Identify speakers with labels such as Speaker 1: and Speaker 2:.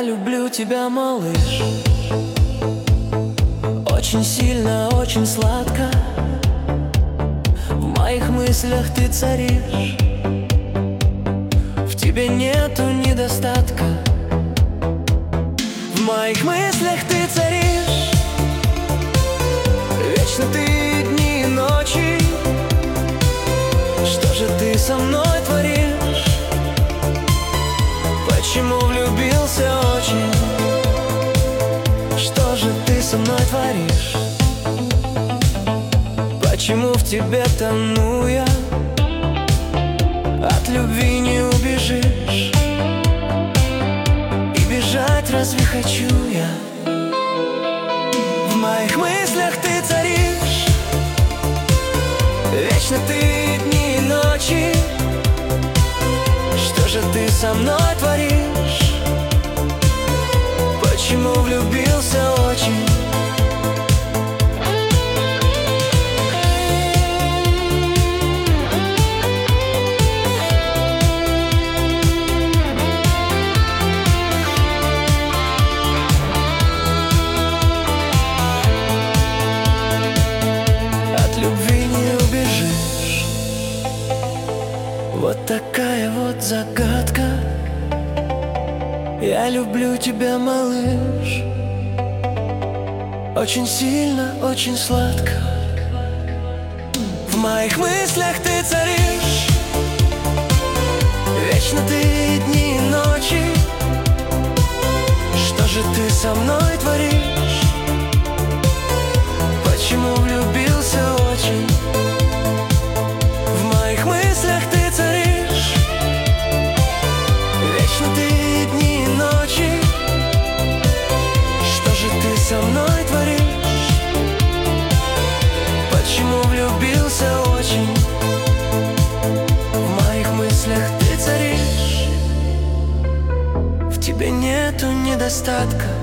Speaker 1: Я люблю тебя, малыш, очень сильно, очень сладко. В моих мыслях ты царишь, в тебе нету недостатка. В моих мыслях ты царишь, вечно ты дни и ночи. Что же ты со мной творишь? Почему влюбился очень? Что же ты со мной творишь? Почему в тебе тону я? От любви не убежишь, и бежать разве хочу я? В моих мыслях ты царишь, вечно ты дни и ночи. Что же ты со мной творишь? Почему влюбился очень? От любви не убежишь. Вот такая вот загадка. Я люблю тебя, малыш, очень сильно, очень сладко. В моих мыслях ты царишь, вечно ты дни и ночи. Что же ты со мной творишь? Почему влюбился очень? В моих мыслях ты царишь, вечно ты дни и ночи. Что же ты со мной творишь? Почему влюбился очень? В моих мыслях ты царишь, в тебе нету недостатка.